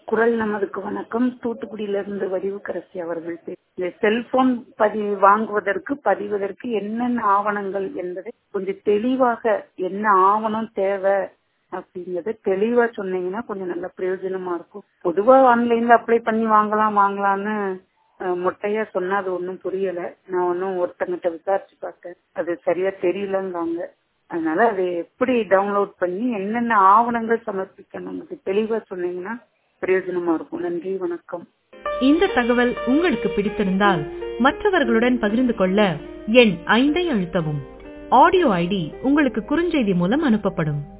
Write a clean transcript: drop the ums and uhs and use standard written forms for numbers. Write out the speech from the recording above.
குரல் நமதுக்கு வணக்கம். தூத்துக்குடியிலிருந்து வடிவுக்கரசி அவர்கள். இந்த செல்போன் வாங்குவதற்கு பதிவதற்கு என்னென்ன ஆவணங்கள் என்பதை கொஞ்சம் தெளிவாக, என்ன ஆவணம் தேவை அப்படிங்கறத தெளிவா சொன்னீங்கன்னா கொஞ்சம் நல்ல பிரயோஜனமா இருக்கும். பொதுவா ஆன்லைன்ல அப்ளை பண்ணி வாங்கலாம்னு மொட்டையா சொன்னா அது ஒன்னும் புரியல. நான் ஒன்னும் ஒருத்தங்கிட்ட விசாரிச்சு பார்த்தேன், அது சரியா தெரியலங்காங்க. அதனால அதை எப்படி டவுன்லோட் பண்ணி என்னென்ன ஆவணங்கள் சமர்ப்பிக்கணும் தெளிவா சொன்னீங்கன்னா பிரயோஜனமா இருக்கும். நன்றி, வணக்கம். இந்த தகவல் உங்களுக்கு பிடித்திருந்தால் மற்றவர்களுடன் பகிர்ந்து கொள்ள எண் 5 அழுத்தவும். ஆடியோ ஐடி உங்களுக்கு குறுஞ்செய்தி மூலம் அனுப்பப்படும்.